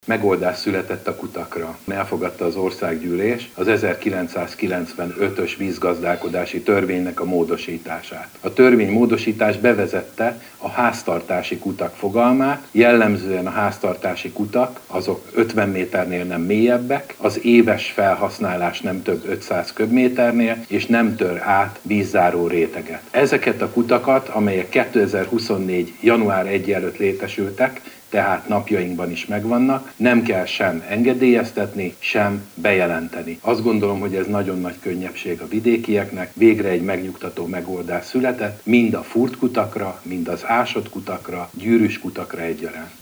Megoldás született a kutakra. Elfogadta az országgyűlés az 1995-ös vízgazdálkodási törvénynek a módosítását. A törvénymódosítás bevezette a háztartási kutak fogalmát, jellemzően a háztartási kutak, azok 50 méternél nem mélyebbek, az éves felhasználás nem több 500 köbméternél, és nem tör át vízzáró réteget. Ezeket a kutakat, amelyek 2024. január 1 előtt létesültek, tehát napjainkban is megvannak, nem kell sem engedélyeztetni, sem bejelenteni. Azt gondolom, hogy ez nagyon nagy könnyebbség a vidékieknek, végre egy megnyugtató megoldás született, mind a furt kutakra, mind az ásott kutakra, gyűrűs kutakra egyaránt.